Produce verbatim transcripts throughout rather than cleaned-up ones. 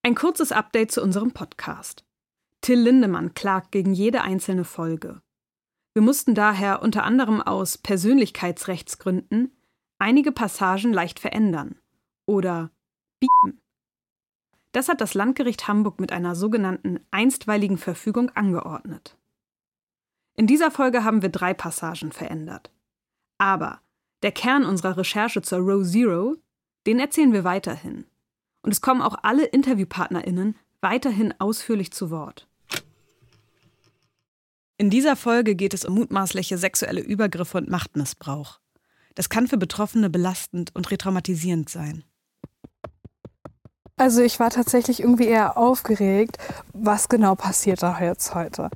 Ein kurzes Update zu unserem Podcast. Till Lindemann klagt gegen jede einzelne Folge. Wir mussten daher unter anderem aus Persönlichkeitsrechtsgründen einige Passagen leicht verändern oder bieten. Das hat das Landgericht Hamburg mit einer sogenannten einstweiligen Verfügung angeordnet. In dieser Folge haben wir drei Passagen verändert. Aber der Kern unserer Recherche zur Row Zero, den erzählen wir weiterhin. Und es kommen auch alle InterviewpartnerInnen weiterhin ausführlich zu Wort. In dieser Folge geht es um mutmaßliche sexuelle Übergriffe und Machtmissbrauch. Das kann für Betroffene belastend und retraumatisierend sein. Also ich war tatsächlich irgendwie eher aufgeregt, was genau passiert da jetzt heute.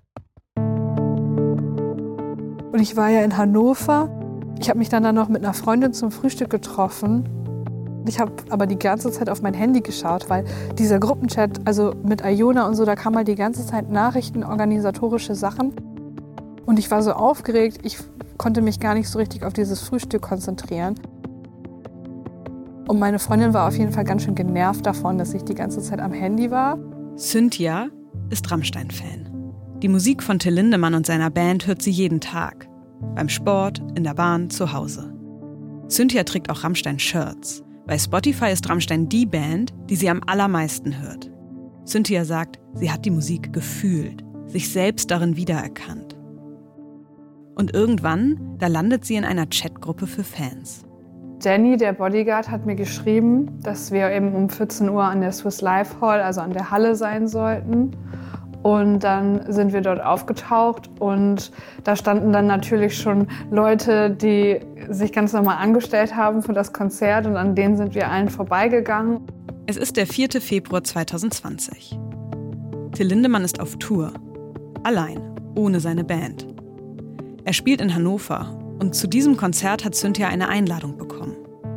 Und ich war ja in Hannover. Ich habe mich dann, dann noch mit einer Freundin zum Frühstück getroffen. Ich habe aber die ganze Zeit auf mein Handy geschaut, weil dieser Gruppenchat, also mit Iona und so, da kam halt die ganze Zeit Nachrichten, organisatorische Sachen. Und ich war so aufgeregt, ich konnte mich gar nicht so richtig auf dieses Frühstück konzentrieren. Und meine Freundin war auf jeden Fall ganz schön genervt davon, dass ich die ganze Zeit am Handy war. Cynthia ist Rammstein-Fan. Die Musik von Till Lindemann und seiner Band hört sie jeden Tag. Beim Sport, in der Bahn, zu Hause. Cynthia trägt auch Rammstein-Shirts. Bei Spotify ist Rammstein die Band, die sie am allermeisten hört. Cynthia sagt, sie hat die Musik gefühlt, sich selbst darin wiedererkannt. Und irgendwann, da landet sie in einer Chatgruppe für Fans. Danny, der Bodyguard, hat mir geschrieben, dass wir eben um vierzehn Uhr an der Swiss Life Hall, also an der Halle sein sollten. Und dann sind wir dort aufgetaucht und da standen dann natürlich schon Leute, die sich ganz normal angestellt haben für das Konzert und an denen sind wir allen vorbeigegangen. Es ist der vierte Februar zweitausendzwanzig. Till Lindemann ist auf Tour, allein, ohne seine Band. Er spielt in Hannover und zu diesem Konzert hat Cynthia eine Einladung bekommen.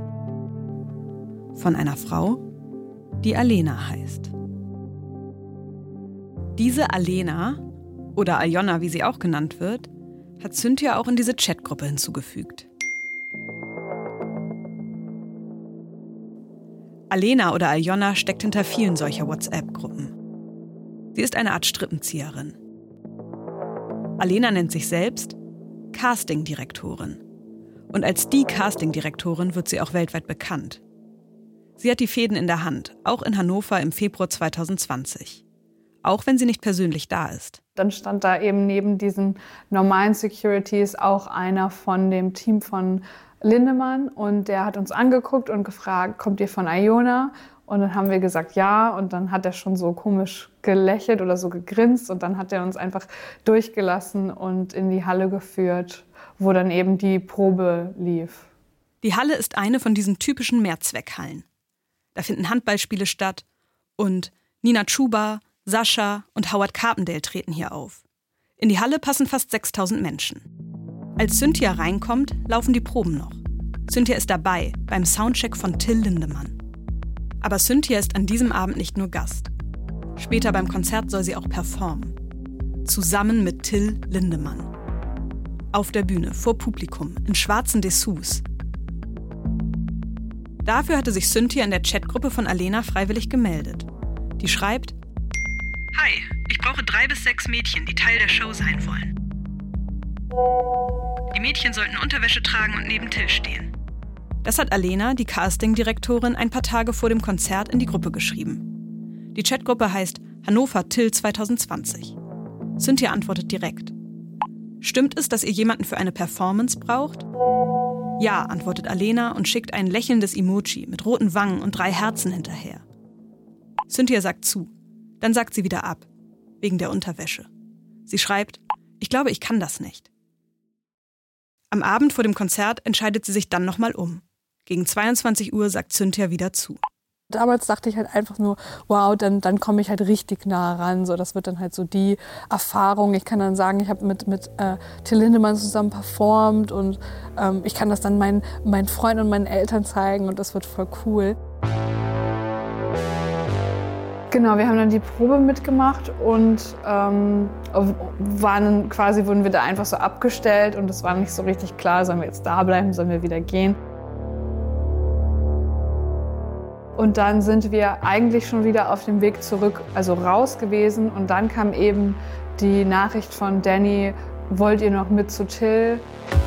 Von einer Frau, die Alena heißt. Diese Alena, oder Aljona, wie sie auch genannt wird, hat Cynthia auch in diese Chatgruppe hinzugefügt. Alena oder Aljona steckt hinter vielen solcher WhatsApp-Gruppen. Sie ist eine Art Strippenzieherin. Alena nennt sich selbst Casting-Direktorin. Und als die Casting-Direktorin wird sie auch weltweit bekannt. Sie hat die Fäden in der Hand, auch in Hannover im Februar zweitausendzwanzig. Auch wenn sie nicht persönlich da ist. Dann stand da eben neben diesen normalen Securities auch einer von dem Team von Lindemann und der hat uns angeguckt und gefragt, kommt ihr von Iona? Und dann haben wir gesagt, ja, und dann hat er schon so komisch gelächelt oder so gegrinst und dann hat er uns einfach durchgelassen und in die Halle geführt, wo dann eben die Probe lief. Die Halle ist eine von diesen typischen Mehrzweckhallen. Da finden Handballspiele statt und Nina Chuba, Sascha und Howard Carpendale treten hier auf. In die Halle passen fast sechstausend Menschen. Als Cynthia reinkommt, laufen die Proben noch. Cynthia ist dabei beim Soundcheck von Till Lindemann. Aber Cynthia ist an diesem Abend nicht nur Gast. Später beim Konzert soll sie auch performen. Zusammen mit Till Lindemann. Auf der Bühne, vor Publikum, in schwarzen Dessous. Dafür hatte sich Cynthia in der Chatgruppe von Alena freiwillig gemeldet. Die schreibt: Hi, ich brauche drei bis sechs Mädchen, die Teil der Show sein wollen. Die Mädchen sollten Unterwäsche tragen und neben Till stehen. Das hat Alena, die Casting-Direktorin, ein paar Tage vor dem Konzert in die Gruppe geschrieben. Die Chatgruppe heißt Hannover Till zweitausendzwanzig. Cynthia antwortet direkt. Stimmt es, dass ihr jemanden für eine Performance braucht? Ja, antwortet Alena und schickt ein lächelndes Emoji mit roten Wangen und drei Herzen hinterher. Cynthia sagt zu. Dann sagt sie wieder ab, wegen der Unterwäsche. Sie schreibt, ich glaube, ich kann das nicht. Am Abend vor dem Konzert entscheidet sie sich dann nochmal um. Gegen zweiundzwanzig Uhr sagt Cynthia wieder zu. Damals dachte ich halt einfach nur, wow, dann, dann komme ich halt richtig nah ran. So, das wird dann halt so die Erfahrung. Ich kann dann sagen, ich habe mit, mit äh, Till Lindemann zusammen performt und ähm, ich kann das dann meinen, meinen Freunden und meinen Eltern zeigen und das wird voll cool. Genau, wir haben dann die Probe mitgemacht und ähm, waren quasi, wurden wir da einfach so abgestellt und es war nicht so richtig klar, sollen wir jetzt da bleiben, sollen wir wieder gehen. Und Und dann sind wir eigentlich schon wieder auf dem Weg zurück, also raus gewesen. Und dann kam eben die Nachricht von Danny, wollt ihr noch mit zu Till?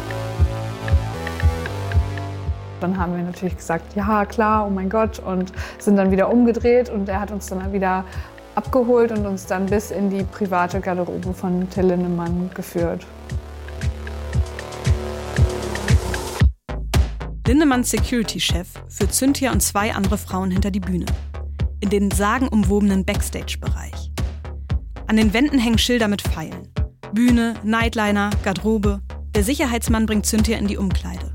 Dann haben wir natürlich gesagt, ja klar, oh mein Gott, und sind dann wieder umgedreht und er hat uns dann wieder abgeholt und uns dann bis in die private Garderobe von Till Lindemann geführt. Lindemanns Security-Chef führt Cynthia und zwei andere Frauen hinter die Bühne, in den sagenumwobenen Backstage-Bereich. An den Wänden hängen Schilder mit Pfeilen. Bühne, Nightliner, Garderobe. Der Sicherheitsmann bringt Cynthia in die Umkleide.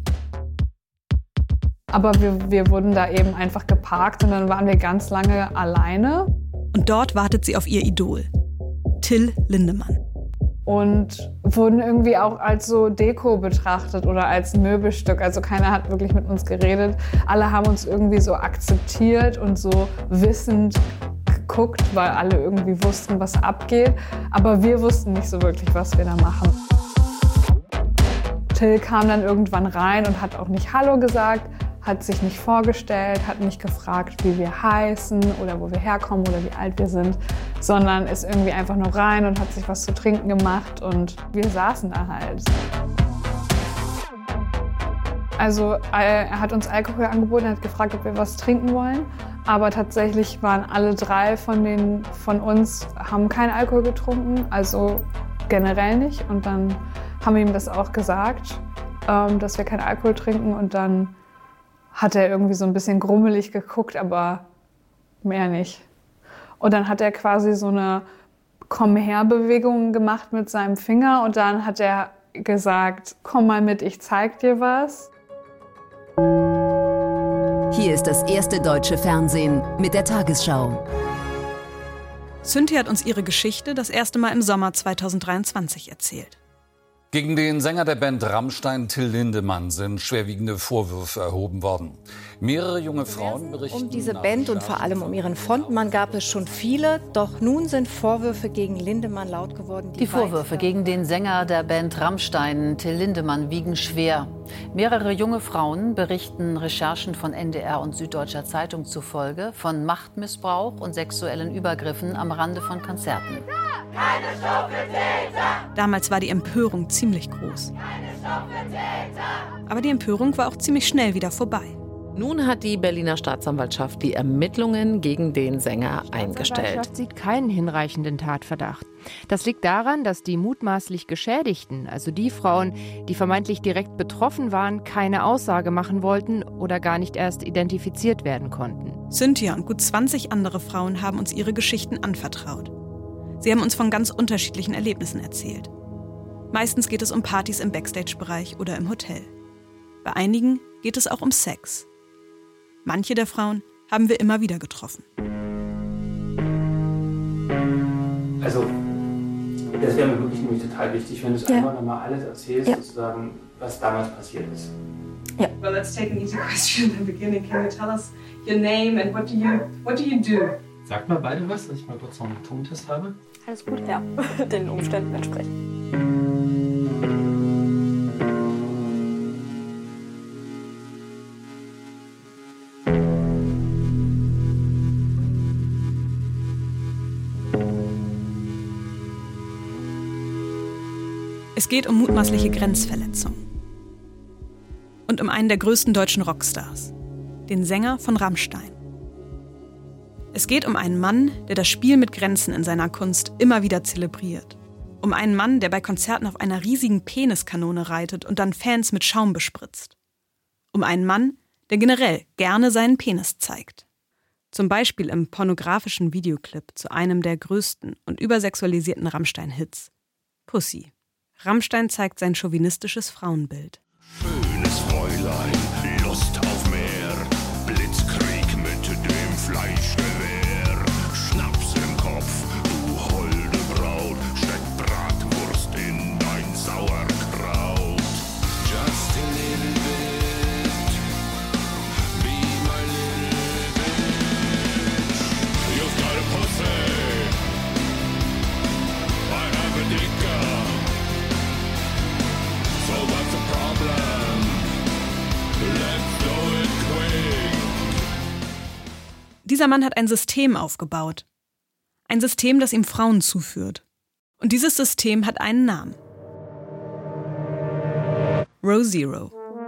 Aber wir, wir wurden da eben einfach geparkt und dann waren wir ganz lange alleine. Und dort wartet sie auf ihr Idol, Till Lindemann. Und wurden irgendwie auch als so Deko betrachtet oder als Möbelstück. Also keiner hat wirklich mit uns geredet. Alle haben uns irgendwie so akzeptiert und so wissend geguckt, weil alle irgendwie wussten, was abgeht. Aber wir wussten nicht so wirklich, was wir da machen. Till kam dann irgendwann rein und hat auch nicht Hallo gesagt, hat sich nicht vorgestellt, hat nicht gefragt, wie wir heißen oder wo wir herkommen oder wie alt wir sind, sondern ist irgendwie einfach nur rein und hat sich was zu trinken gemacht und wir saßen da halt. Also er hat uns Alkohol angeboten, er hat gefragt, ob wir was trinken wollen, aber tatsächlich waren alle drei von, den, von uns, haben keinen Alkohol getrunken, also generell nicht. Und dann haben wir ihm das auch gesagt, dass wir keinen Alkohol trinken und dann hat er irgendwie so ein bisschen grummelig geguckt, aber mehr nicht. Und dann hat er quasi so eine Komm-her-Bewegung gemacht mit seinem Finger und dann hat er gesagt, komm mal mit, ich zeig dir was. Hier ist das erste deutsche Fernsehen mit der Tagesschau. Cynthia hat uns ihre Geschichte das erste Mal im Sommer zweitausenddreiundzwanzig erzählt. Gegen den Sänger der Band Rammstein, Till Lindemann, sind schwerwiegende Vorwürfe erhoben worden. Mehrere junge Frauen berichten... Um diese Band und vor allem um ihren Frontmann gab es schon viele. Doch nun sind Vorwürfe gegen Lindemann laut geworden. Die, die Vorwürfe gegen den Sänger der Band Rammstein, Till Lindemann, wiegen schwer. Mehrere junge Frauen berichten Recherchen von N D R und Süddeutscher Zeitung zufolge von Machtmissbrauch und sexuellen Übergriffen am Rande von Konzerten. Keine Show für Täter! Damals war die Empörung ziemlich groß. Keine Show für Täter! Aber die Empörung war auch ziemlich schnell wieder vorbei. Nun hat die Berliner Staatsanwaltschaft die Ermittlungen gegen den Sänger eingestellt. Die Staatsanwaltschaft sieht keinen hinreichenden Tatverdacht. Das liegt daran, dass die mutmaßlich Geschädigten, also die Frauen, die vermeintlich direkt betroffen waren, keine Aussage machen wollten oder gar nicht erst identifiziert werden konnten. Cynthia und gut zwanzig andere Frauen haben uns ihre Geschichten anvertraut. Sie haben uns von ganz unterschiedlichen Erlebnissen erzählt. Meistens geht es um Partys im Backstage-Bereich oder im Hotel. Bei einigen geht es auch um Sex. Manche der Frauen haben wir immer wieder getroffen. Also, das wäre mir wirklich nämlich total wichtig, wenn du es ja. einmal nochmal alles erzählst, ja. sozusagen, was damals passiert ist. Ja. Well, let's take an easy question in the beginning. Can you tell us your name and what do you what do you do? Sagt mal beide was, dass ich mal kurz noch einen Tontest habe. Alles gut, ja. Den Umständen entsprechend. Es geht um mutmaßliche Grenzverletzungen. Und um einen der größten deutschen Rockstars, den Sänger von Rammstein. Es geht um einen Mann, der das Spiel mit Grenzen in seiner Kunst immer wieder zelebriert. Um einen Mann, der bei Konzerten auf einer riesigen Peniskanone reitet und dann Fans mit Schaum bespritzt. Um einen Mann, der generell gerne seinen Penis zeigt. Zum Beispiel im pornografischen Videoclip zu einem der größten und übersexualisierten Rammstein-Hits, Pussy. Rammstein zeigt sein chauvinistisches Frauenbild. Schönes Fräulein, Lust auf mehr, Blitzkrieg mit dem Fleischgewehr, Schnaps im Kopf, du holde Braut, steck Bratwurst in dein Sauerkraut. Just a little bit, be my little bitch. You've got a pussy, I have a dicker. So what's the problem? Let's do Dieser Mann hat ein System aufgebaut. Ein System, das ihm Frauen zuführt. Und dieses System hat einen Namen. Row Zero.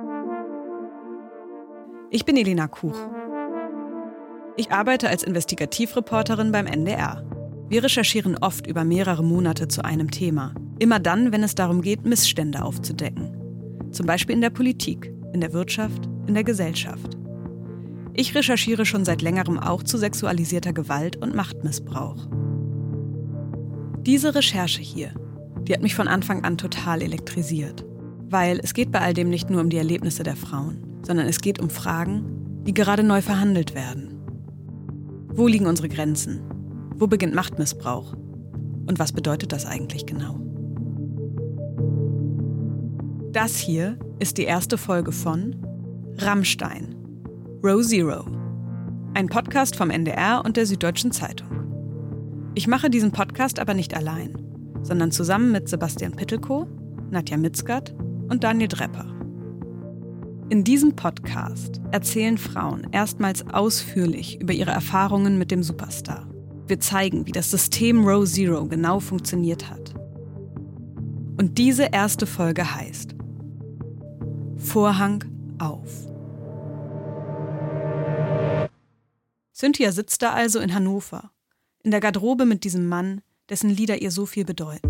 Ich bin Elena Kuch. Ich arbeite als Investigativreporterin beim N D R. Wir recherchieren oft über mehrere Monate zu einem Thema. Immer dann, wenn es darum geht, Missstände aufzudecken. Zum Beispiel in der Politik, in der Wirtschaft, in der Gesellschaft. Ich recherchiere schon seit längerem auch zu sexualisierter Gewalt und Machtmissbrauch. Diese Recherche hier, die hat mich von Anfang an total elektrisiert. Weil es geht bei all dem nicht nur um die Erlebnisse der Frauen, sondern es geht um Fragen, die gerade neu verhandelt werden. Wo liegen unsere Grenzen? Wo beginnt Machtmissbrauch? Und was bedeutet das eigentlich genau? Das hier ist die erste Folge von Rammstein, Row Zero, ein Podcast vom N D R und der Süddeutschen Zeitung. Ich mache diesen Podcast aber nicht allein, sondern zusammen mit Sebastian Pittelkow, Nadja Mitzgert und Daniel Drepper. In diesem Podcast erzählen Frauen erstmals ausführlich über ihre Erfahrungen mit dem Superstar. Wir zeigen, wie das System Row Zero genau funktioniert hat. Und diese erste Folge heißt Vorhang auf. Cynthia sitzt da also in Hannover, in der Garderobe mit diesem Mann, dessen Lieder ihr so viel bedeuten.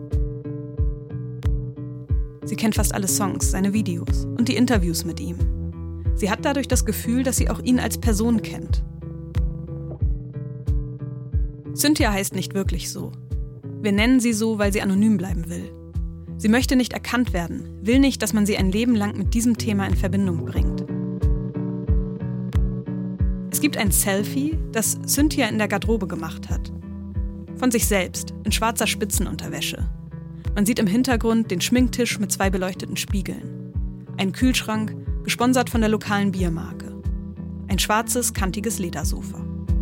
Sie kennt fast alle Songs, seine Videos und die Interviews mit ihm. Sie hat dadurch das Gefühl, dass sie auch ihn als Person kennt. Cynthia heißt nicht wirklich so. Wir nennen sie so, weil sie anonym bleiben will. Sie möchte nicht erkannt werden, will nicht, dass man sie ein Leben lang mit diesem Thema in Verbindung bringt. Es gibt ein Selfie, das Cynthia in der Garderobe gemacht hat. Von sich selbst, in schwarzer Spitzenunterwäsche. Man sieht im Hintergrund den Schminktisch mit zwei beleuchteten Spiegeln. Ein Kühlschrank, gesponsert von der lokalen Biermarke. Ein schwarzes, kantiges Ledersofa.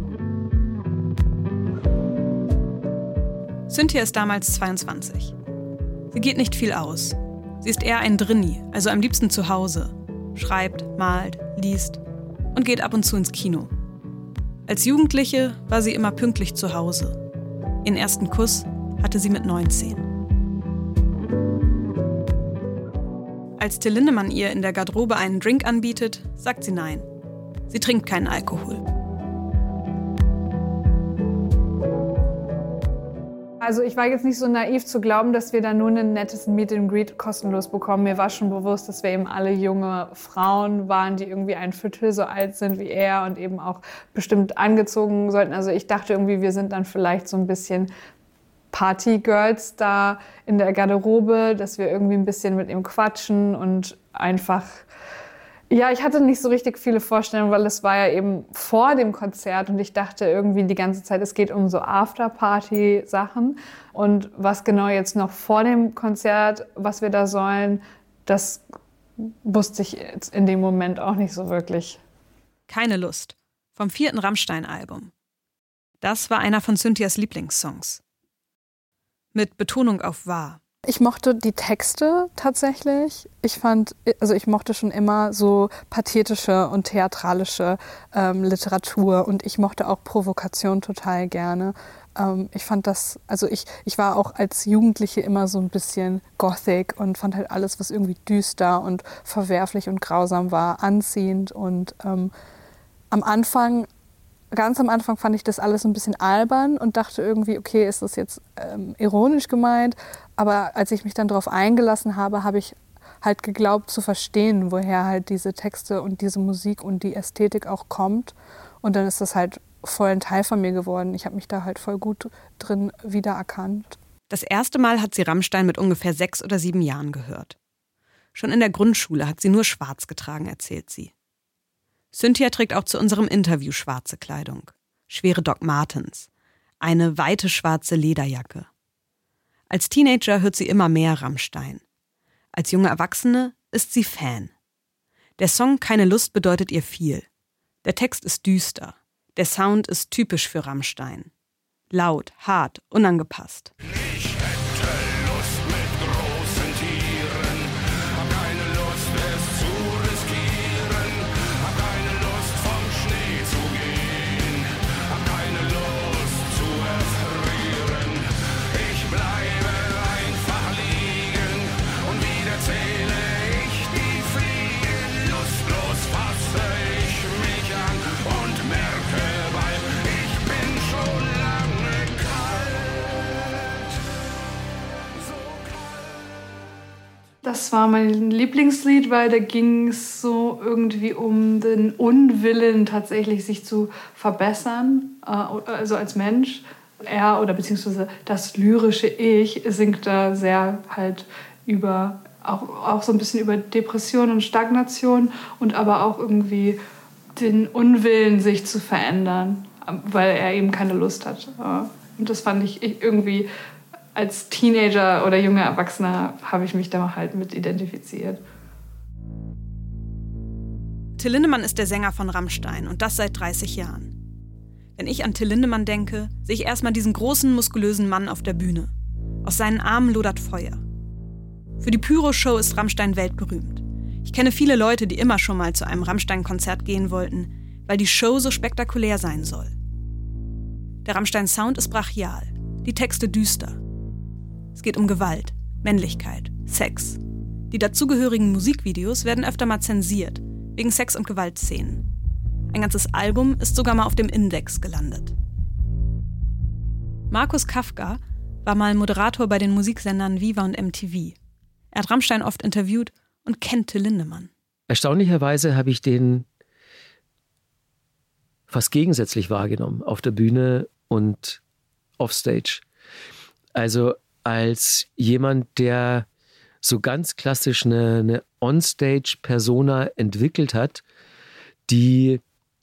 Cynthia ist damals zweiundzwanzig. Sie geht nicht viel aus. Sie ist eher ein Drinni, also am liebsten zu Hause. Schreibt, malt, liest und geht ab und zu ins Kino. Als Jugendliche war sie immer pünktlich zu Hause. Ihren ersten Kuss hatte sie mit neunzehn. Als Till Lindemann ihr in der Garderobe einen Drink anbietet, sagt sie nein. Sie trinkt keinen Alkohol. Also ich war jetzt nicht so naiv zu glauben, dass wir da nur ein nettes Meet and Greet kostenlos bekommen. Mir war schon bewusst, dass wir eben alle junge Frauen waren, die irgendwie ein Viertel so alt sind wie er und eben auch bestimmt angezogen sollten. Also ich dachte irgendwie, wir sind dann vielleicht so ein bisschen Partygirls da in der Garderobe, dass wir irgendwie ein bisschen mit ihm quatschen und einfach... Ja, ich hatte nicht so richtig viele Vorstellungen, weil es war ja eben vor dem Konzert und ich dachte irgendwie die ganze Zeit, es geht um so Afterparty-Sachen. Und was genau jetzt noch vor dem Konzert, was wir da sollen, das wusste ich jetzt in dem Moment auch nicht so wirklich. Keine Lust. Vom vierten Rammstein-Album. Das war einer von Cynthias Lieblingssongs. Mit Betonung auf wahr. Ich mochte die Texte tatsächlich. Ich fand, also ich mochte schon immer so pathetische und theatralische ähm, Literatur und ich mochte auch Provokation total gerne. Ähm, ich fand das, also ich, ich war auch als Jugendliche immer so ein bisschen Gothic und fand halt alles, was irgendwie düster und verwerflich und grausam war, anziehend und ähm, am Anfang Ganz am Anfang fand ich das alles ein bisschen albern und dachte irgendwie, okay, ist das jetzt ähm, ironisch gemeint? Aber als ich mich dann darauf eingelassen habe, habe ich halt geglaubt zu verstehen, woher halt diese Texte und diese Musik und die Ästhetik auch kommt. Und dann ist das halt voll ein Teil von mir geworden. Ich habe mich da halt voll gut drin wiedererkannt. Das erste Mal hat sie Rammstein mit ungefähr sechs oder sieben Jahren gehört. Schon in der Grundschule hat sie nur schwarz getragen, erzählt sie. Cynthia trägt auch zu unserem Interview schwarze Kleidung, schwere Doc Martens, eine weite schwarze Lederjacke. Als Teenager hört sie immer mehr Rammstein. Als junge Erwachsene ist sie Fan. Der Song Keine Lust bedeutet ihr viel. Der Text ist düster. Der Sound ist typisch für Rammstein. Laut, hart, unangepasst. Ich hätte Lust mit großen Tieren, hab keine Lust es zu riskieren, hab keine Lust vom Schnee zu gehen. Das war mein Lieblingslied, weil da ging es so irgendwie um den Unwillen, tatsächlich sich zu verbessern, also als Mensch. Er oder beziehungsweise das lyrische Ich singt da sehr halt über, auch, auch so ein bisschen über Depression und Stagnation und aber auch irgendwie den Unwillen, sich zu verändern, weil er eben keine Lust hat. Und das fand ich irgendwie... Als Teenager oder junger Erwachsener habe ich mich da halt mit identifiziert. Till Lindemann ist der Sänger von Rammstein und das seit dreißig Jahren. Wenn ich an Till Lindemann denke, sehe ich erstmal diesen großen, muskulösen Mann auf der Bühne. Aus seinen Armen lodert Feuer. Für die Pyro-Show ist Rammstein weltberühmt. Ich kenne viele Leute, die immer schon mal zu einem Rammstein-Konzert gehen wollten, weil die Show so spektakulär sein soll. Der Rammstein-Sound ist brachial, die Texte düster. Es geht um Gewalt, Männlichkeit, Sex. Die dazugehörigen Musikvideos werden öfter mal zensiert, wegen Sex- und Gewaltszenen. Ein ganzes Album ist sogar mal auf dem Index gelandet. Markus Kafka war mal Moderator bei den Musiksendern Viva und M T V. Er hat Rammstein oft interviewt und kennt Till Lindemann. Erstaunlicherweise habe ich den fast gegensätzlich wahrgenommen, auf der Bühne und offstage. Also als jemand, der so ganz klassisch eine, eine On-Stage-Persona entwickelt hat, die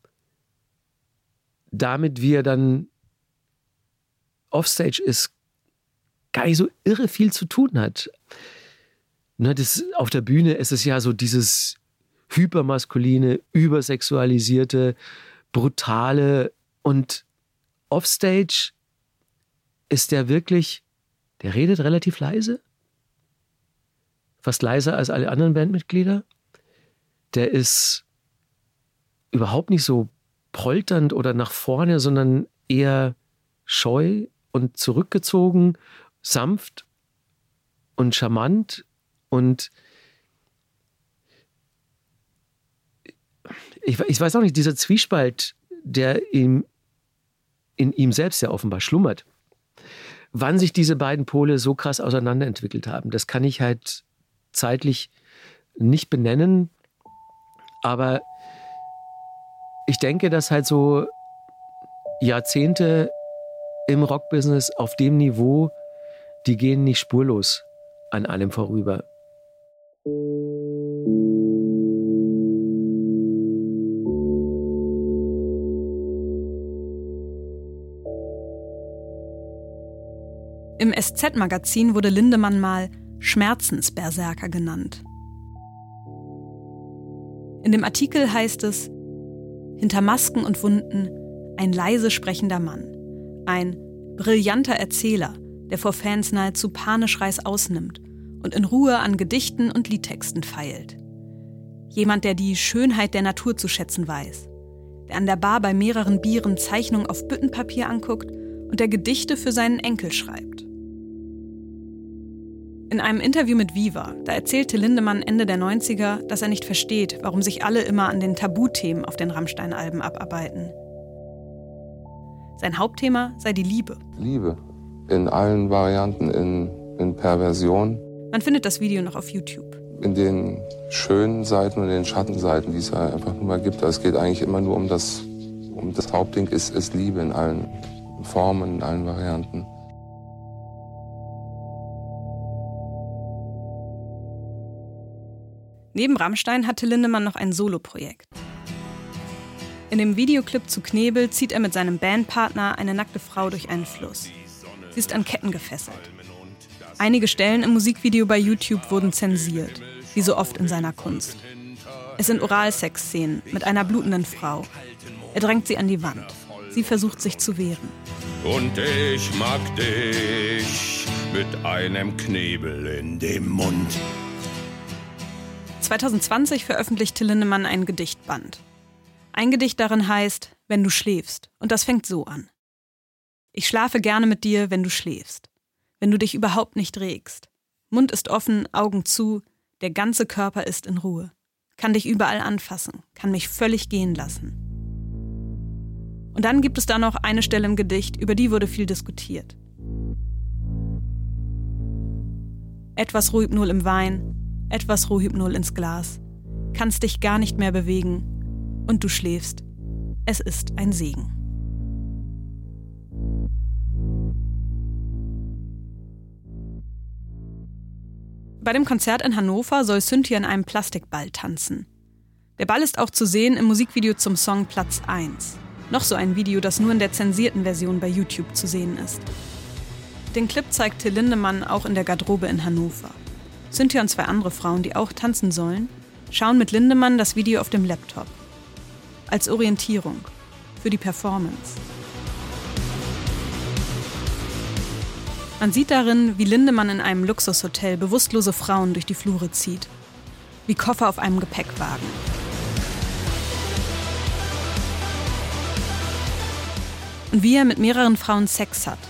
damit, wie er dann Offstage ist, gar nicht so irre viel zu tun hat. Ne, das, auf der Bühne ist es ja so dieses hypermaskuline, übersexualisierte, brutale, und Offstage ist der wirklich... Der redet relativ leise, fast leiser als alle anderen Bandmitglieder. Der ist überhaupt nicht so polternd oder nach vorne, sondern eher scheu und zurückgezogen, sanft und charmant. Und ich, ich weiß auch nicht, dieser Zwiespalt, der ihm, in ihm selbst ja offenbar schlummert, wann sich diese beiden Pole so krass auseinanderentwickelt haben, das kann ich halt zeitlich nicht benennen. Aber ich denke, dass halt so Jahrzehnte im Rockbusiness auf dem Niveau, die gehen nicht spurlos an einem vorüber. Im S Z-Magazin wurde Lindemann mal Schmerzensberserker genannt. In dem Artikel heißt es: Hinter Masken und Wunden ein leise sprechender Mann. Ein brillanter Erzähler, der vor Fans nahezu panisch Reißaus nimmt und in Ruhe an Gedichten und Liedtexten feilt. Jemand, der die Schönheit der Natur zu schätzen weiß. Der an der Bar bei mehreren Bieren Zeichnungen auf Büttenpapier anguckt und der Gedichte für seinen Enkel schreibt. In einem Interview mit Viva, da erzählte Lindemann Ende der neunziger, dass er nicht versteht, warum sich alle immer an den Tabuthemen auf den Rammstein-Alben abarbeiten. Sein Hauptthema sei die Liebe. Liebe. In allen Varianten, in, in Perversion. Man findet das Video noch auf YouTube. In den schönen Seiten und den Schattenseiten, die es ja einfach nur mal gibt. Es geht eigentlich immer nur um das, um das Hauptding ist, ist Liebe in allen Formen, in allen Varianten. Neben Rammstein hatte Lindemann noch ein Soloprojekt. In dem Videoclip zu Knebel zieht er mit seinem Bandpartner eine nackte Frau durch einen Fluss. Sie ist an Ketten gefesselt. Einige Stellen im Musikvideo bei YouTube wurden zensiert, wie so oft in seiner Kunst. Es sind Oralsex-Szenen mit einer blutenden Frau. Er drängt sie an die Wand. Sie versucht sich zu wehren. Und ich mag dich mit einem Knebel in dem Mund. zwanzig zwanzig veröffentlichte Lindemann ein Gedichtband. Ein Gedicht darin heißt »Wenn du schläfst« und das fängt so an. Ich schlafe gerne mit dir, wenn du schläfst, wenn du dich überhaupt nicht regst. Mund ist offen, Augen zu, der ganze Körper ist in Ruhe. Kann dich überall anfassen, kann mich völlig gehen lassen. Und dann gibt es da noch eine Stelle im Gedicht, über die wurde viel diskutiert. Etwas ruht nur im Wein, etwas Rohypnol ins Glas, kannst dich gar nicht mehr bewegen und du schläfst. Es ist ein Segen. Bei dem Konzert in Hannover soll Cynthia in einem Plastikball tanzen. Der Ball ist auch zu sehen im Musikvideo zum Song Platz eins. Noch so ein Video, das nur in der zensierten Version bei YouTube zu sehen ist. Den Clip zeigt Till Lindemann auch in der Garderobe in Hannover. Cynthia und zwei andere Frauen, die auch tanzen sollen, schauen mit Lindemann das Video auf dem Laptop. Als Orientierung für die Performance. Man sieht darin, wie Lindemann in einem Luxushotel bewusstlose Frauen durch die Flure zieht. Wie Koffer auf einem Gepäckwagen. Und wie er mit mehreren Frauen Sex hat.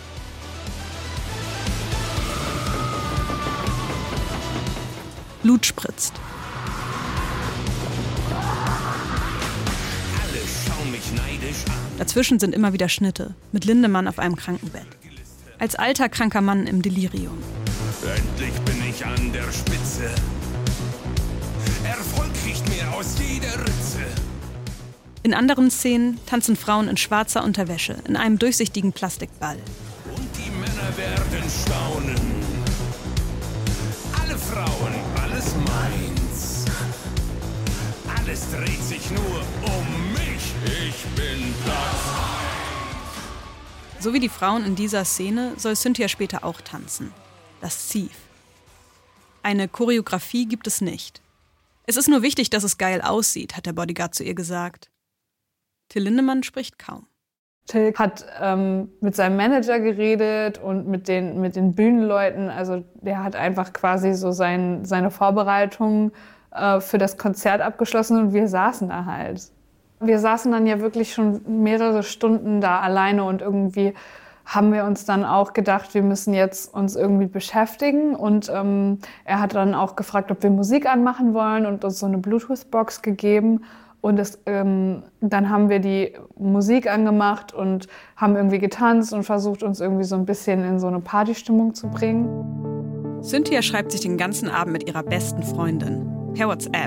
Blut spritzt. Alle schauen mich neidisch an. Dazwischen sind immer wieder Schnitte, mit Lindemann auf einem Krankenbett. Als alter, kranker Mann im Delirium. Endlich bin ich an der Spitze. Erfolg kriecht mir aus jeder Ritze. In anderen Szenen tanzen Frauen in schwarzer Unterwäsche in einem durchsichtigen Plastikball. Und die Männer werden staunen. Alle Frauen, alles meins. Alles dreht sich nur um mich. Ich bin Platz eins. So wie die Frauen in dieser Szene soll Cynthia später auch tanzen. Das Thief. Eine Choreografie gibt es nicht. Es ist nur wichtig, dass es geil aussieht, hat der Bodyguard zu ihr gesagt. Till Lindemann spricht kaum. Till hat ähm, mit seinem Manager geredet und mit den, mit den Bühnenleuten. Also der hat einfach quasi so sein, seine Vorbereitungen äh, für das Konzert abgeschlossen und wir saßen da halt. Wir saßen dann ja wirklich schon mehrere Stunden da alleine und irgendwie haben wir uns dann auch gedacht, wir müssen jetzt uns irgendwie beschäftigen. Und ähm, er hat dann auch gefragt, ob wir Musik anmachen wollen und uns so eine Bluetooth-Box gegeben. Und das, ähm, dann haben wir die Musik angemacht und haben irgendwie getanzt und versucht, uns irgendwie so ein bisschen in so eine Partystimmung zu bringen. Cynthia schreibt sich den ganzen Abend mit ihrer besten Freundin per WhatsApp.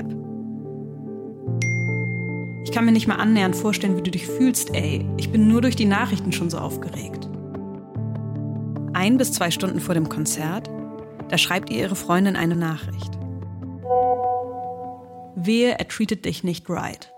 Ich kann mir nicht mal annähernd vorstellen, wie du dich fühlst, ey. Ich bin nur durch die Nachrichten schon so aufgeregt. Ein bis zwei Stunden vor dem Konzert, da schreibt ihr ihre Freundin eine Nachricht. Wehe, er treatet dich nicht right.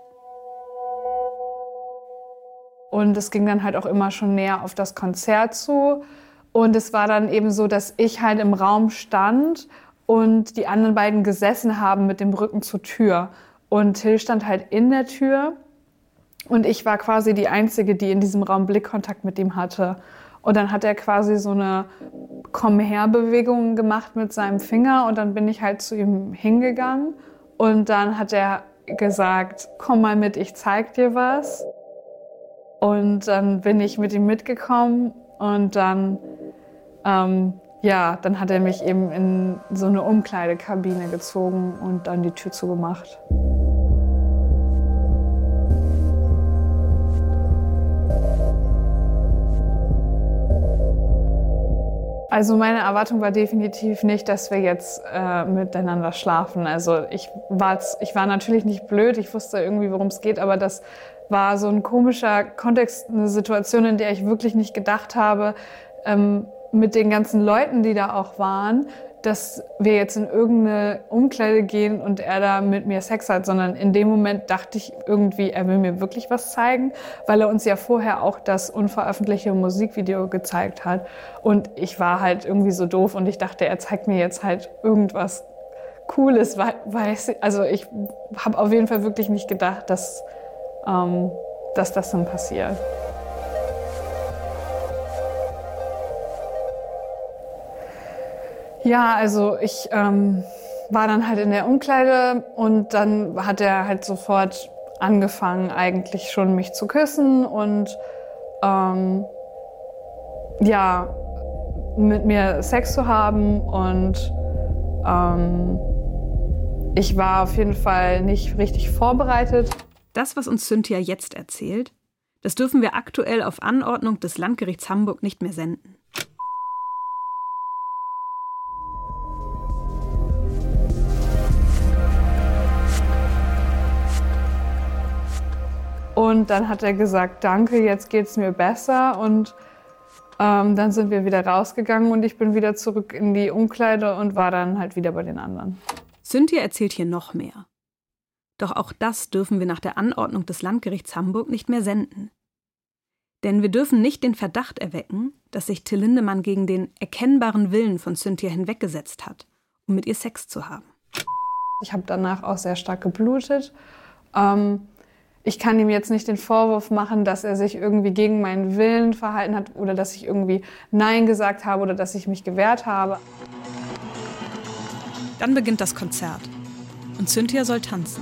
Und es ging dann halt auch immer schon näher auf das Konzert zu. Und es war dann eben so, dass ich halt im Raum stand und die anderen beiden gesessen haben mit dem Rücken zur Tür. Und Till stand halt in der Tür und ich war quasi die Einzige, die in diesem Raum Blickkontakt mit ihm hatte. Und dann hat er quasi so eine Komm-her-Bewegung gemacht mit seinem Finger und dann bin ich halt zu ihm hingegangen und dann hat er gesagt, komm mal mit, ich zeig dir was. Und dann bin ich mit ihm mitgekommen und dann, ähm, ja, dann hat er mich eben in so eine Umkleidekabine gezogen und dann die Tür zugemacht. Also meine Erwartung war definitiv nicht, dass wir jetzt äh, miteinander schlafen. Also ich war, ich war natürlich nicht blöd, ich wusste irgendwie, worum es geht, aber das war so ein komischer Kontext, eine Situation, in der ich wirklich nicht gedacht habe, ähm, mit den ganzen Leuten, die da auch waren, dass wir jetzt in irgendeine Umkleide gehen und er da mit mir Sex hat, sondern in dem Moment dachte ich irgendwie, er will mir wirklich was zeigen, weil er uns ja vorher auch das unveröffentlichte Musikvideo gezeigt hat. Und ich war halt irgendwie so doof und ich dachte, er zeigt mir jetzt halt irgendwas Cooles, weil, weil ich, also ich habe auf jeden Fall wirklich nicht gedacht, dass, ähm, dass das dann passiert. Ja, also ich ähm, war dann halt in der Umkleide und dann hat er halt sofort angefangen, eigentlich schon mich zu küssen und ähm, ja, mit mir Sex zu haben und ähm, ich war auf jeden Fall nicht richtig vorbereitet. Das, was uns Cynthia jetzt erzählt, das dürfen wir aktuell auf Anordnung des Landgerichts Hamburg nicht mehr senden. Und dann hat er gesagt, danke, jetzt geht's mir besser. Und ähm, dann sind wir wieder rausgegangen und ich bin wieder zurück in die Umkleide und war dann halt wieder bei den anderen. Cynthia erzählt hier noch mehr. Doch auch das dürfen wir nach der Anordnung des Landgerichts Hamburg nicht mehr senden. Denn wir dürfen nicht den Verdacht erwecken, dass sich Till Lindemann gegen den erkennbaren Willen von Cynthia hinweggesetzt hat, um mit ihr Sex zu haben. Ich habe danach auch sehr stark geblutet. Ähm, ich kann ihm jetzt nicht den Vorwurf machen, dass er sich irgendwie gegen meinen Willen verhalten hat oder dass ich irgendwie Nein gesagt habe oder dass ich mich gewehrt habe. Dann beginnt das Konzert und Cynthia soll tanzen.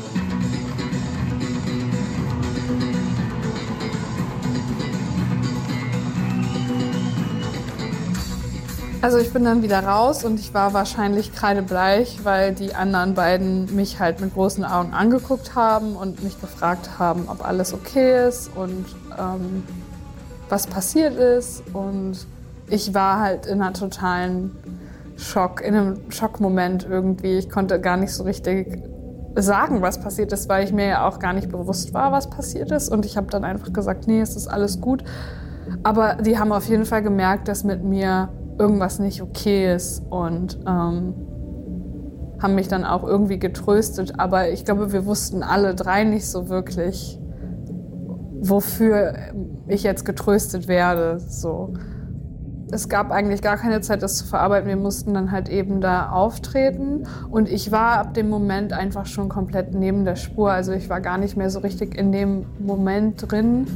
Also ich bin dann wieder raus und ich war wahrscheinlich kreidebleich, weil die anderen beiden mich halt mit großen Augen angeguckt haben und mich gefragt haben, ob alles okay ist und ähm, was passiert ist. Und ich war halt in einer totalen Schock, in einem Schockmoment irgendwie. Ich konnte gar nicht so richtig sagen, was passiert ist, weil ich mir ja auch gar nicht bewusst war, was passiert ist. Und ich habe dann einfach gesagt, nee, es ist alles gut. Aber die haben auf jeden Fall gemerkt, dass mit mir irgendwas nicht okay ist und ähm, haben mich dann auch irgendwie getröstet. Aber ich glaube, wir wussten alle drei nicht so wirklich, wofür ich jetzt getröstet werde. So. Es gab eigentlich gar keine Zeit, das zu verarbeiten. Wir mussten dann halt eben da auftreten. Und ich war ab dem Moment einfach schon komplett neben der Spur. Also ich war gar nicht mehr so richtig in dem Moment drin.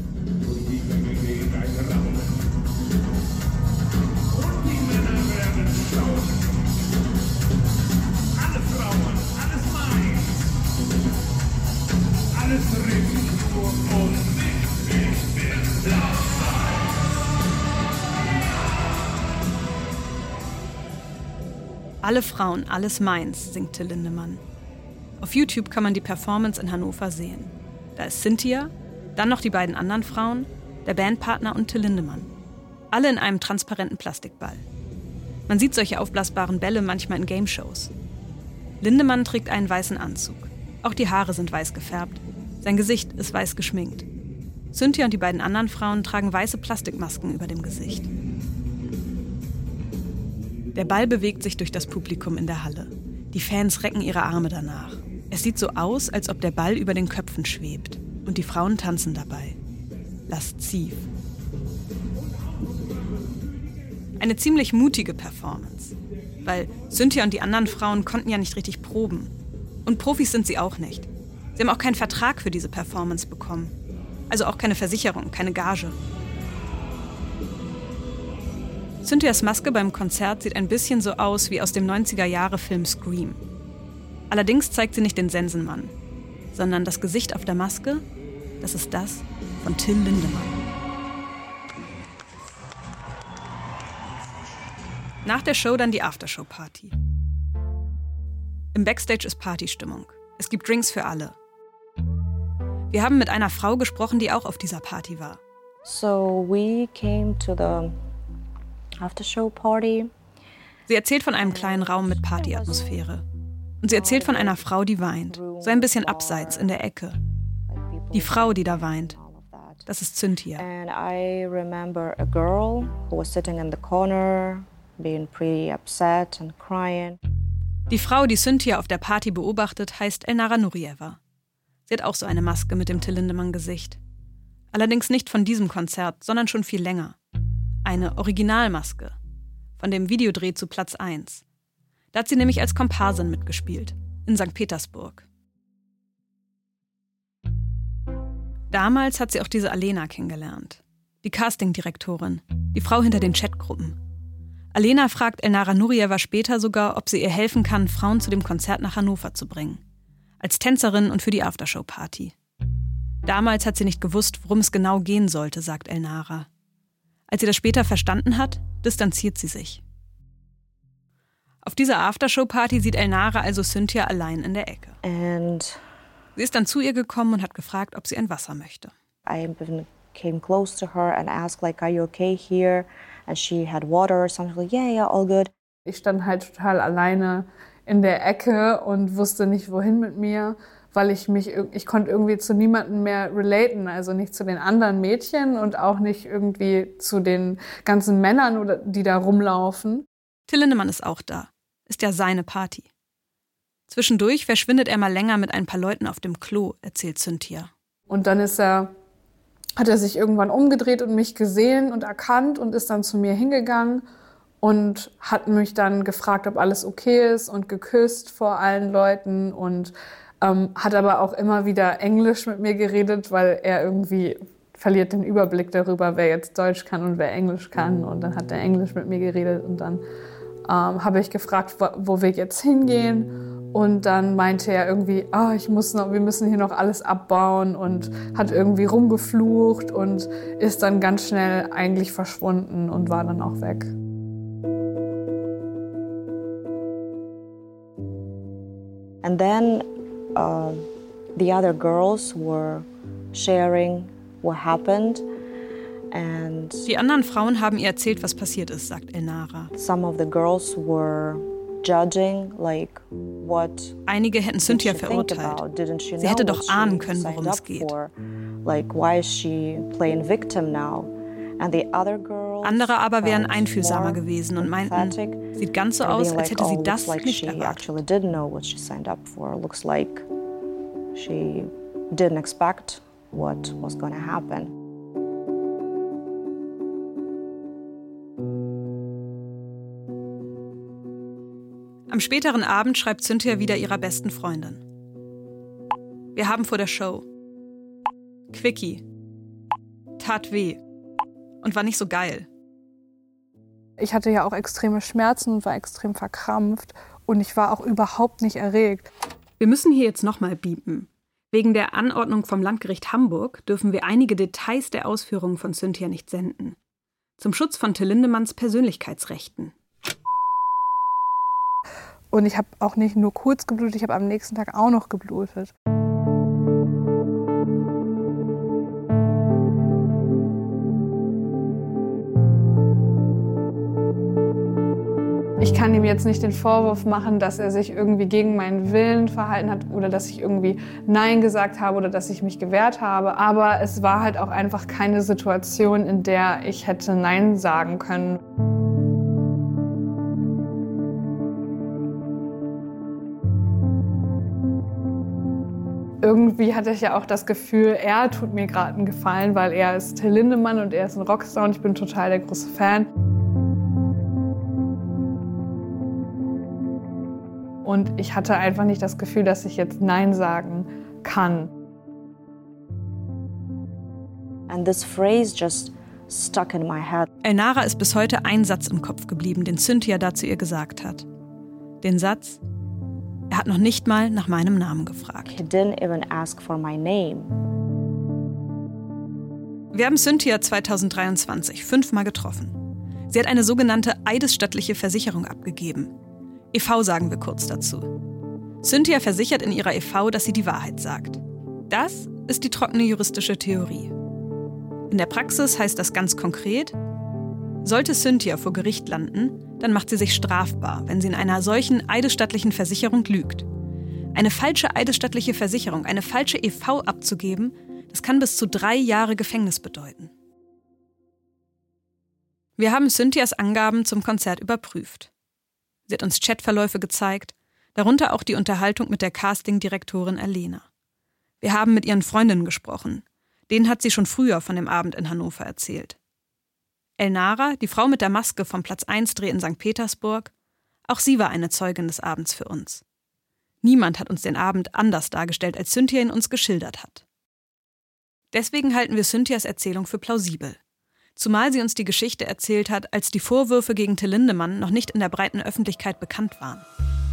Alle Frauen, alles meins, singt Till Lindemann. Auf YouTube kann man die Performance in Hannover sehen. Da ist Cynthia, dann noch die beiden anderen Frauen, der Bandpartner und Till Lindemann. Alle in einem transparenten Plastikball. Man sieht solche aufblasbaren Bälle manchmal in Game-Shows. Lindemann trägt einen weißen Anzug. Auch die Haare sind weiß gefärbt. Sein Gesicht ist weiß geschminkt. Cynthia und die beiden anderen Frauen tragen weiße Plastikmasken über dem Gesicht. Der Ball bewegt sich durch das Publikum in der Halle. Die Fans recken ihre Arme danach. Es sieht so aus, als ob der Ball über den Köpfen schwebt. Und die Frauen tanzen dabei. Lasziv. Eine ziemlich mutige Performance. Weil Cynthia und die anderen Frauen konnten ja nicht richtig proben. Und Profis sind sie auch nicht. Sie haben auch keinen Vertrag für diese Performance bekommen. Also auch keine Versicherung, keine Gage. Cynthias Maske beim Konzert sieht ein bisschen so aus wie aus dem neunziger-Jahre-Film Scream. Allerdings zeigt sie nicht den Sensenmann, sondern das Gesicht auf der Maske, das ist das von Till Lindemann. Nach der Show dann die Aftershow-Party. Im Backstage ist Partystimmung. Es gibt Drinks für alle. Wir haben mit einer Frau gesprochen, die auch auf dieser Party war. So we came to the Aftershow Party. Sie erzählt von einem kleinen Raum mit Partyatmosphäre. Und sie erzählt von einer Frau, die weint. So ein bisschen abseits in der Ecke. Die Frau, die da weint. Das ist Cynthia. And I remember a girl who was sitting in the corner, being pretty upset and crying. Die Frau, die Cynthia auf der Party beobachtet, heißt Elnara Nurieva. Sie hat auch so eine Maske mit dem Till Lindemann-Gesicht. Allerdings nicht von diesem Konzert, sondern schon viel länger. Eine Originalmaske. Von dem Videodreh zu Platz eins. Da hat sie nämlich als Komparsin mitgespielt. In Sankt Petersburg. Damals hat sie auch diese Alena kennengelernt. Die Castingdirektorin. Die Frau hinter den Chatgruppen. Alena fragt Elnara Nurieva später sogar, ob sie ihr helfen kann, Frauen zu dem Konzert nach Hannover zu bringen. Als Tänzerin und für die Aftershow-Party. Damals hat sie nicht gewusst, worum es genau gehen sollte, sagt Elnara. Als sie das später verstanden hat, distanziert sie sich. Auf dieser Aftershow-Party sieht Elnara also Cynthia allein in der Ecke. And sie ist dann zu ihr gekommen und hat gefragt, ob sie ein Wasser möchte. I came close to her and asked, like, are you okay here? And she had water or something. Like, yeah, yeah, all good. Ich stand halt total alleine in der Ecke und wusste nicht, wohin mit mir, weil ich mich, ich konnte irgendwie zu niemandem mehr relaten, also nicht zu den anderen Mädchen und auch nicht irgendwie zu den ganzen Männern, die da rumlaufen. Till Lindemann ist auch da. Ist ja seine Party. Zwischendurch verschwindet er mal länger mit ein paar Leuten auf dem Klo, erzählt Cynthia. Und dann ist er, hat er sich irgendwann umgedreht und mich gesehen und erkannt und ist dann zu mir hingegangen und hat mich dann gefragt, ob alles okay ist und geküsst vor allen Leuten und ähm, hat aber auch immer wieder Englisch mit mir geredet, weil er irgendwie verliert den Überblick darüber, wer jetzt Deutsch kann und wer Englisch kann. Und dann hat er Englisch mit mir geredet und dann ähm, habe ich gefragt, wo, wo wir jetzt hingehen. Und dann meinte er irgendwie, oh, ich muss noch, wir müssen hier noch alles abbauen und hat irgendwie rumgeflucht und ist dann ganz schnell eigentlich verschwunden und war dann auch weg. And then uh, the other girls were sharing what happened. And die anderen Frauen haben ihr erzählt, was passiert ist, sagt Elnara. Some of the girls were judging, like, what Einige hätten Cynthia verurteilt. Sie hätte doch ahnen können, worum es geht. Like, why is she playing victim now? And the other girls Andere aber wären einfühlsamer gewesen und meinten, sieht ganz so aus, als hätte sie das nicht erwartet. Looks like she didn't expect what was going to happen. Am späteren Abend schreibt Cynthia wieder ihrer besten Freundin. Wir haben vor der Show. Quickie. Tat weh. Und war nicht so geil. Ich hatte ja auch extreme Schmerzen und war extrem verkrampft. Und ich war auch überhaupt nicht erregt. Wir müssen hier jetzt nochmal biepen. Wegen der Anordnung vom Landgericht Hamburg dürfen wir einige Details der Ausführungen von Cynthia nicht senden. Zum Schutz von Till Lindemanns Persönlichkeitsrechten. Und ich habe auch nicht nur kurz geblutet, ich habe am nächsten Tag auch noch geblutet. Ich kann ihm jetzt nicht den Vorwurf machen, dass er sich irgendwie gegen meinen Willen verhalten hat oder dass ich irgendwie Nein gesagt habe oder dass ich mich gewehrt habe. Aber es war halt auch einfach keine Situation, in der ich hätte Nein sagen können. Irgendwie hatte ich ja auch das Gefühl, er tut mir gerade einen Gefallen, weil er ist Till Lindemann und er ist ein Rockstar und ich bin total der große Fan. Und ich hatte einfach nicht das Gefühl, dass ich jetzt Nein sagen kann. And this phrase just stuck in my head. Elnara ist bis heute ein Satz im Kopf geblieben, den Cynthia da zu ihr gesagt hat. Den Satz: Er hat noch nicht mal nach meinem Namen gefragt. He didn't even ask for my name. Wir haben Cynthia zweitausenddreiundzwanzig fünfmal getroffen. Sie hat eine sogenannte eidesstattliche Versicherung abgegeben. E V sagen wir kurz dazu. Cynthia versichert in ihrer E V, dass sie die Wahrheit sagt. Das ist die trockene juristische Theorie. In der Praxis heißt das ganz konkret: Sollte Cynthia vor Gericht landen, dann macht sie sich strafbar, wenn sie in einer solchen eidesstattlichen Versicherung lügt. Eine falsche eidesstattliche Versicherung, eine falsche E V abzugeben, das kann bis zu drei Jahre Gefängnis bedeuten. Wir haben Cynthias Angaben zum Konzert überprüft. Sie hat uns Chatverläufe gezeigt, darunter auch die Unterhaltung mit der Castingdirektorin Alena. Wir haben mit ihren Freundinnen gesprochen. Denen hat sie schon früher von dem Abend in Hannover erzählt. Elnara, die Frau mit der Maske vom Platz eins Dreh in Sankt Petersburg, auch sie war eine Zeugin des Abends für uns. Niemand hat uns den Abend anders dargestellt, als Cynthia ihn uns geschildert hat. Deswegen halten wir Cynthias Erzählung für plausibel. Zumal sie uns die Geschichte erzählt hat, als die Vorwürfe gegen Till Lindemann noch nicht in der breiten Öffentlichkeit bekannt waren.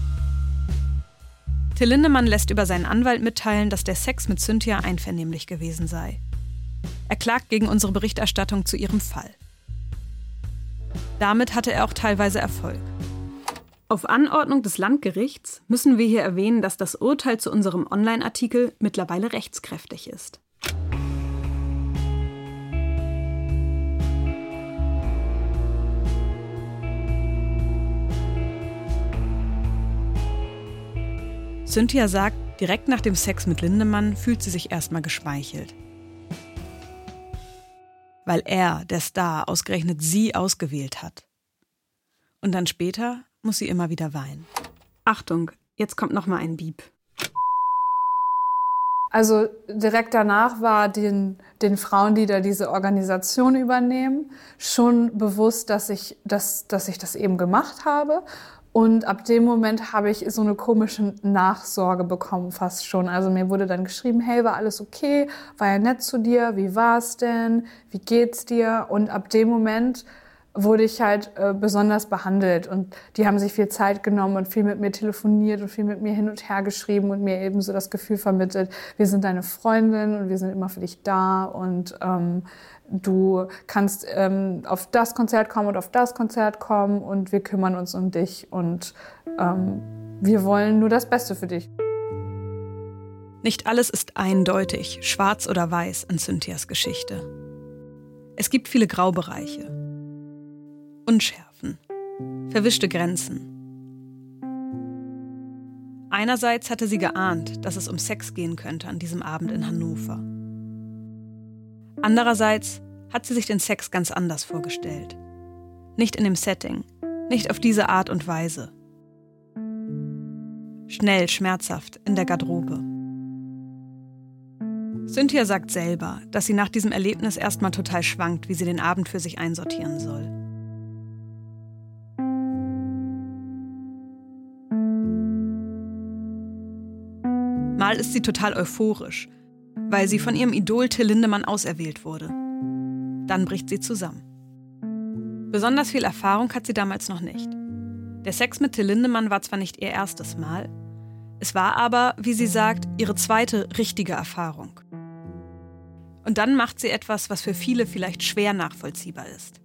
Till Lindemann lässt über seinen Anwalt mitteilen, dass der Sex mit Cynthia einvernehmlich gewesen sei. Er klagt gegen unsere Berichterstattung zu ihrem Fall. Damit hatte er auch teilweise Erfolg. Auf Anordnung des Landgerichts müssen wir hier erwähnen, dass das Urteil zu unserem Online-Artikel mittlerweile rechtskräftig ist. Cynthia sagt, Direkt nach dem Sex mit Lindemann fühlt sie sich erstmal geschmeichelt. Weil er, der Star, ausgerechnet sie ausgewählt hat. Und dann später muss sie immer wieder weinen. Achtung, jetzt kommt nochmal ein Beep. Also direkt danach war den, den Frauen, die da diese Organisation übernehmen, schon bewusst, dass ich, dass, dass ich das eben gemacht habe. Und ab dem Moment habe ich so eine komische Nachsorge bekommen, fast schon. Also mir wurde dann geschrieben, hey, war alles okay? War er nett zu dir? Wie war's denn? Wie geht's dir? Und ab dem Moment wurde ich halt äh, besonders behandelt. Und die haben sich viel Zeit genommen und viel mit mir telefoniert und viel mit mir hin und her geschrieben und mir eben so das Gefühl vermittelt, wir sind deine Freundin und wir sind immer für dich da und ähm, du kannst ähm, auf das Konzert kommen und auf das Konzert kommen und wir kümmern uns um dich und ähm, wir wollen nur das Beste für dich. Nicht alles ist eindeutig, schwarz oder weiß in Cynthias Geschichte. Es gibt viele Graubereiche. Unschärfen, verwischte Grenzen. Einerseits hatte sie geahnt, dass es um Sex gehen könnte an diesem Abend in Hannover. Andererseits hat sie sich den Sex ganz anders vorgestellt. Nicht in dem Setting, nicht auf diese Art und Weise. Schnell, schmerzhaft, in der Garderobe. Cynthia sagt selber, dass sie nach diesem Erlebnis erstmal total schwankt, wie sie den Abend für sich einsortieren soll. Mal ist sie total euphorisch, weil sie von ihrem Idol Till Lindemann auserwählt wurde. Dann bricht sie zusammen. Besonders viel Erfahrung hat sie damals noch nicht. Der Sex mit Till Lindemann war zwar nicht ihr erstes Mal, es war aber, wie sie sagt, ihre zweite richtige Erfahrung. Und dann macht sie etwas, was für viele vielleicht schwer nachvollziehbar ist.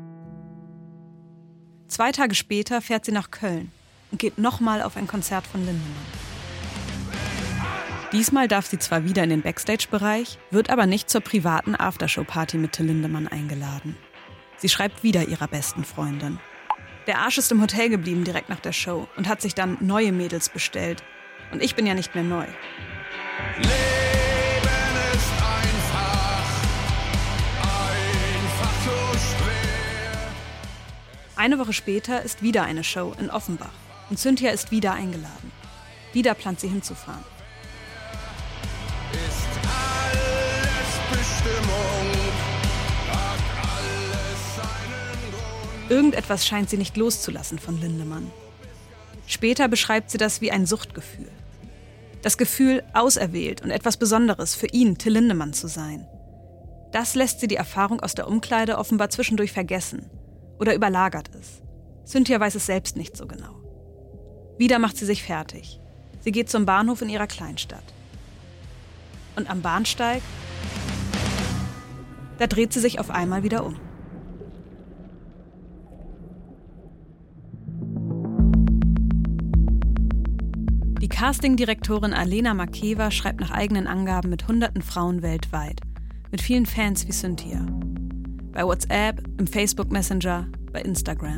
Zwei Tage später fährt sie nach Köln und geht nochmal auf ein Konzert von Lindemann. Diesmal darf sie zwar wieder in den Backstage-Bereich, wird aber nicht zur privaten Aftershow-Party mit Till Lindemann eingeladen. Sie schreibt wieder ihrer besten Freundin. Der Arsch ist im Hotel geblieben direkt nach der Show und hat sich dann neue Mädels bestellt. Und ich bin ja nicht mehr neu. Leben ist einfach, einfach so schwer. Eine Woche später ist wieder eine Show in Offenbach und Cynthia ist wieder eingeladen. Wieder plant sie hinzufahren. Ist alles Bestimmung, hat alles seinen Grund. Irgendetwas scheint sie nicht loszulassen von Lindemann. Später beschreibt sie das wie ein Suchtgefühl. Das Gefühl, auserwählt und etwas Besonderes für ihn, Till Lindemann, zu sein. Das lässt sie die Erfahrung aus der Umkleide offenbar zwischendurch vergessen oder überlagert es. Cynthia weiß es selbst nicht so genau. Wieder macht sie sich fertig. Sie geht zum Bahnhof in ihrer Kleinstadt. Und am Bahnsteig, da dreht sie sich auf einmal wieder um. Die Castingdirektorin Alena Makeva schreibt nach eigenen Angaben mit hunderten Frauen weltweit, mit vielen Fans wie Cynthia. Bei WhatsApp, im Facebook Messenger, bei Instagram.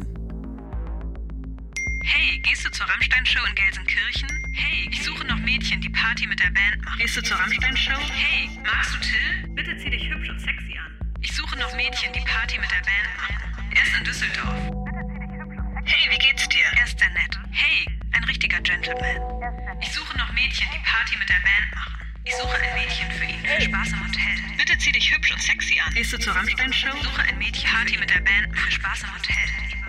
Hey, gehst du zur Rammstein-Show in Gelsenkirchen? Hey, ich suche noch Mädchen, die Party mit der Band machen. Gehst du zur Rammstein-Show? Hey, magst du Till? Bitte zieh dich hübsch und sexy an. Ich suche noch Mädchen, die Party mit der Band machen. Er ist in Düsseldorf. Hey, wie geht's dir? Er ist sehr nett. Hey, ein richtiger Gentleman. Ich suche noch Mädchen, die Party mit der Band machen. Ich suche ein Mädchen für ihn. Viel Spaß im Hotel. Bitte zieh dich hübsch und sexy an. Gehst du zur Rammstein-Show? Suche ein Mädchen, Party mit der Band. Viel Spaß im Hotel.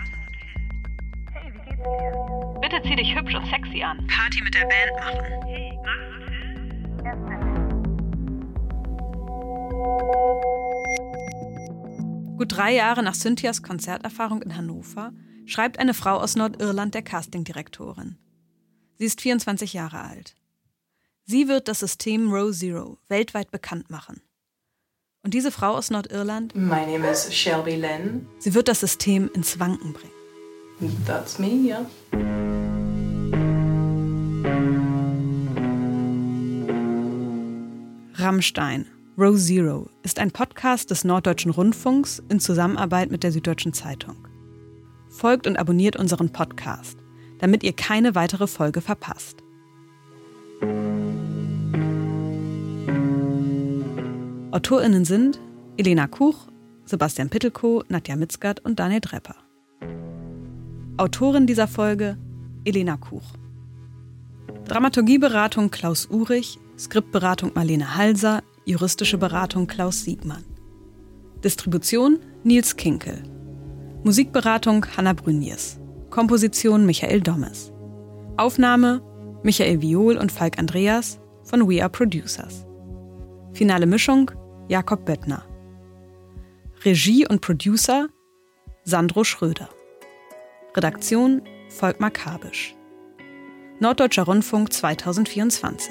Bitte zieh dich hübsch und sexy an. Party mit der Band machen. Hey, magst du Till? Gut drei Jahre nach Cynthias Konzerterfahrung in Hannover schreibt eine Frau aus Nordirland der Castingdirektorin. Sie ist vierundzwanzig Jahre alt. Sie wird das System Row Zero weltweit bekannt machen. Und diese Frau aus Nordirland, My name is Shelby Lynn. Sie wird das System ins Wanken bringen. That's me, yeah. Rammstein, Row Zero ist ein Podcast des Norddeutschen Rundfunks in Zusammenarbeit mit der Süddeutschen Zeitung. Folgt und abonniert unseren Podcast, damit ihr keine weitere Folge verpasst. AutorInnen sind Elena Kuch, Sebastian Pittelkow, Nadja Mitzgert und Daniel Drepper. Autorin dieser Folge Elena Kuch. Dramaturgieberatung Klaus Uhrig, Skriptberatung Marlene Halser, juristische Beratung Klaus Siegmann. Distribution Nils Kinkel. Musikberatung Hanna Brünjes. Komposition Michael Dommes. Aufnahme Michael Viol und Falk Andreas von We Are Producers. Finale Mischung Jakob Böttner. Regie und Producer Sandro Schröder. Redaktion Volkmar Kabisch. Norddeutscher Rundfunk zweitausendvierundzwanzig.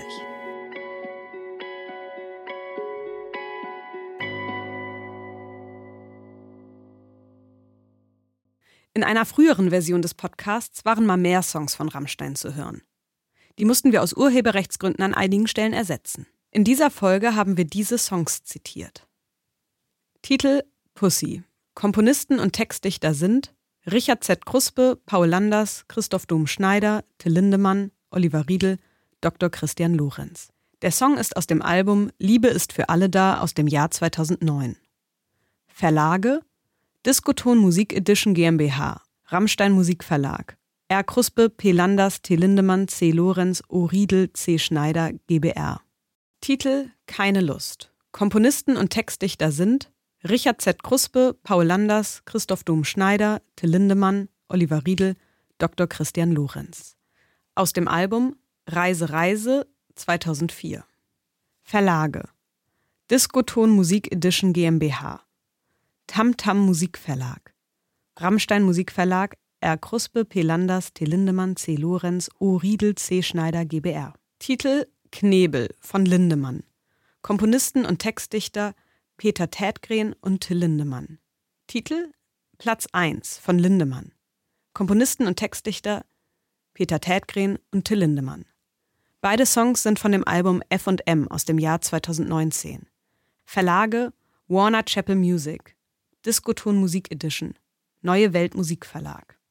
In einer früheren Version des Podcasts waren mal mehr Songs von Rammstein zu hören. Die mussten wir aus Urheberrechtsgründen an einigen Stellen ersetzen. In dieser Folge haben wir diese Songs zitiert. Titel Pussy. Komponisten und Textdichter sind Richard Z. Kruspe, Paul Landers, Christoph Dom-Schneider, Till Lindemann, Oliver Riedl, Doktor Christian Lorenz. Der Song ist aus dem Album Liebe ist für alle da aus dem Jahr zweitausendneun. Verlage Diskoton Musik Edition GmbH, Rammstein Musikverlag, R. Kruspe, P. Landers, T. Lindemann, C. Lorenz, O. Riedl, C. Schneider, GbR. Titel Keine Lust. Komponisten und Textdichter sind Richard Z. Kruspe, Paul Landers, Christoph Dom-Schneider, Till Lindemann, Oliver Riedl, Doktor Christian Lorenz. Aus dem Album Reise Reise zweitausendvier. Verlage Diskoton Musik Edition GmbH, Tam-Tam Musikverlag, Rammstein Musikverlag, R. Kruspe, P. Landers, T. Lindemann, C. Lorenz, O. Riedl, C. Schneider, GbR. Titel Knebel von Lindemann. Komponisten und Textdichter Peter Tätgren und Till Lindemann. Titel Platz eins von Lindemann. Komponisten und Textdichter Peter Tätgren und Till Lindemann. Beide Songs sind von dem Album F und M aus dem Jahr zweitausendneunzehn. Verlage Warner Chappell Music, Diskoton Musik Edition, Neue Welt Musikverlag.